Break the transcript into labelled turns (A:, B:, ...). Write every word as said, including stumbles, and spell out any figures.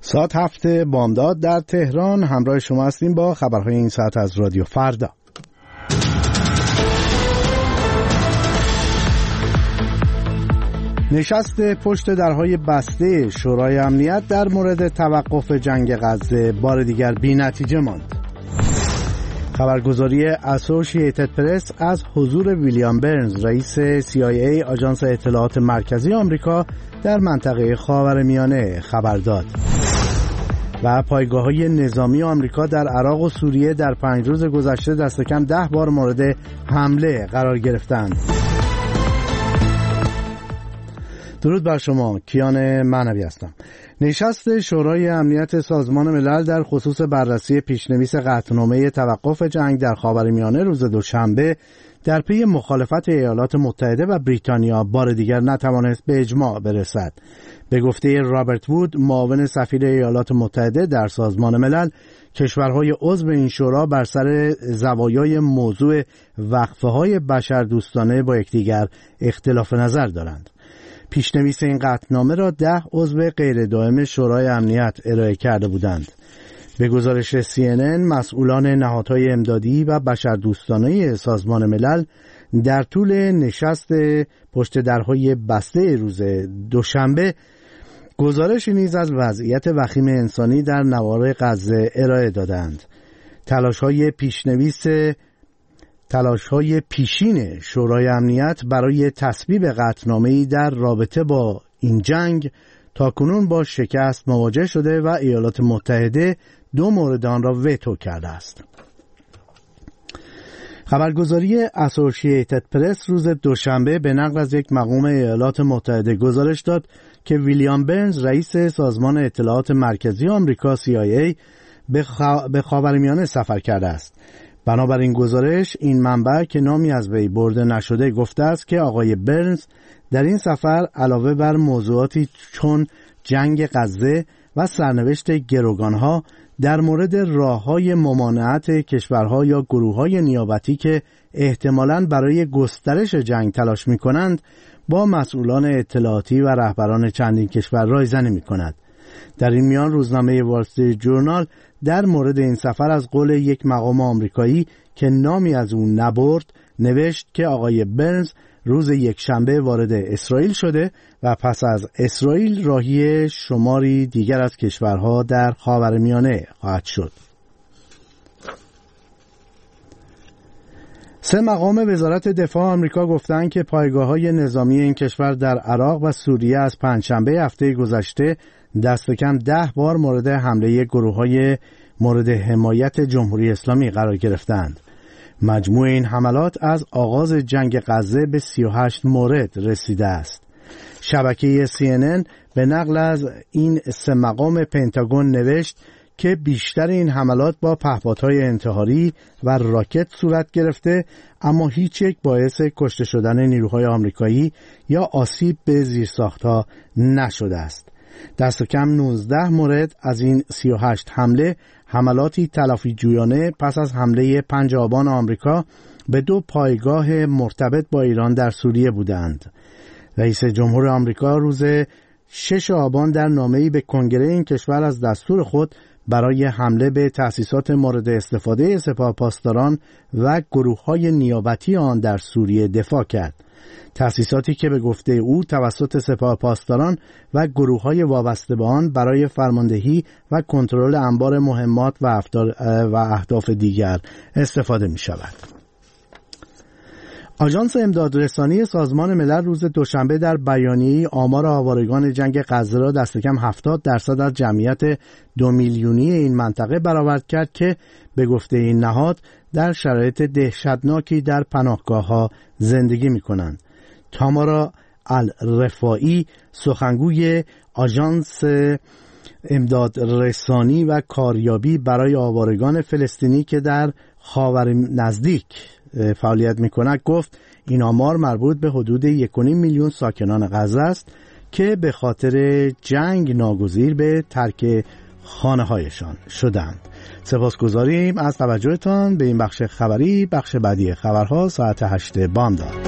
A: ساعت هفت بامداد در تهران همراه شما هستیم با خبرهای این ساعت از رادیو فردا. نشست پشت درهای بسته شورای امنیت در مورد توقف جنگ غزه بار دیگر بی نتیجه ماند. خبرگزاری اسوسییتد پرس از حضور ویلیام برنز رئیس سی آی ای آژانس اطلاعات مرکزی آمریکا در منطقه خاورمیانه خبر داد. و پایگاه‌های نظامی آمریکا در عراق و سوریه در پنج روز گذشته دست کم ده بار مورد حمله قرار گرفتند. درود بر شما، کیان معنوی هستم. نشست شورای امنیت سازمان ملل در خصوص بررسی پیشنویس قطعنامه توقف جنگ در خاورمیانه روز دوشنبه در پی مخالفت ایالات متحده و بریتانیا بار دیگر نتوانست به اجماع برسد. به گفته رابرت وود، معاون سفیر ایالات متحده در سازمان ملل، کشورهای عضو این شورا بر سر زوایای موضوع وقفه‌های بشردوستانه با یکدیگر اختلاف نظر دارند. پیشنویس این قطعنامه را ده عضو غیر دائم شورای امنیت ارائه کرده بودند. به گزارش سی ان ان، مسئولان نهادهای امدادی و بشردوستانه سازمان ملل در طول نشست پشت درهای بسته روز دوشنبه گزارشی نیز از وضعیت وخیم انسانی در نوار غزه ارائه دادند. تلاش‌های پیشنویس تلاش‌های پیشین شورای امنیت برای تصویب قطعنامه‌ای در رابطه با این جنگ تاکنون با شکست مواجه شده و ایالات متحده دو مورد آن را وتو کرده است. خبرگزاری اسوسییتد پرس روز دوشنبه به نقل از یک مقام ایالات متحده گزارش داد که ویلیام برنز رئیس سازمان اطلاعات مرکزی آمریکا سی آی ای به, خا... به خاورمیانه سفر کرده است. بنابراین گزارش این منبع که نامی از وی برده نشده گفته است که آقای برنز در این سفر علاوه بر موضوعاتی چون جنگ غزه و سرنوشت گروگانها در مورد راه‌های ممانعت کشورها یا گروه‌های نیابتی که احتمالاً برای گسترش جنگ تلاش می‌کنند با مسئولان اطلاعاتی و رهبران چندین کشور رایزنی می‌کند. در این میان روزنامه وال استریت ژورنال در مورد این سفر از قول یک مقام آمریکایی که نامی از او نبرد نوشت که آقای برنز روز یکشنبه وارد اسرائیل شده و پس از اسرائیل راهی شماری دیگر از کشورها در خاورمیانه خواهد شد. سه مقام وزارت دفاع آمریکا گفتند که پایگاه‌های نظامی این کشور در عراق و سوریه از پنجشنبه هفته گذشته دست کم ده بار مورد حمله گروه‌های مورد حمایت جمهوری اسلامی قرار گرفتند. مجموع این حملات از آغاز جنگ غزه به سی و هشت مورد رسیده است. شبکه سی ان ان به نقل از این سه مقام پنتاگون نوشت که بیشتر این حملات با پهپادهای انتحاری و راکت صورت گرفته، اما هیچ یک باعث کشته شدن نیروهای آمریکایی یا آسیب به زیرساختها نشده است. دست کم نوزده مورد از این سی و هشت حمله حملاتی تلافی جویانه پس از حمله پنجم آبان آمریکا به دو پایگاه مرتبط با ایران در سوریه بودند. رئیس جمهور آمریکا روز ششم آبان در نامه‌ای به کنگره این کشور از دستور خود برای حمله به تأسیسات مورد استفاده سپاهپاسداران و گروه‌های نیابتی آن در سوریه دفاع کرد. تأسیساتی که به گفته او توسط سپاهپاسداران و گروه‌های وابسته به آن برای فرماندهی و کنترل انبار مهمات و و اهداف دیگر استفاده می‌شود. آژانس امدادرسانی سازمان ملل روز دوشنبه در بیانیه‌ای آمار آوارگان جنگ غزه را دست کم هفتاد درصد از جمعیت دو میلیونی این منطقه برآورد کرد که به گفته این نهاد در شرایط دهشتناکی در پناهگاه‌ها زندگی می‌کنند. تامارا الرفاعی، سخنگوی آژانس امدادرسانی و کاریابی برای آوارگان فلسطینی که در خاور نزدیک فعالیت می‌کند، گفت این آمار مربوط به حدود یک و نیم میلیون ساکنان غزه است که به خاطر جنگ ناگزیر به ترک خانه‌هایشان شدند. سپاسگزاریم از توجهتان به این بخش خبری. بخش بعدی خبرها ساعت هشت بامداد.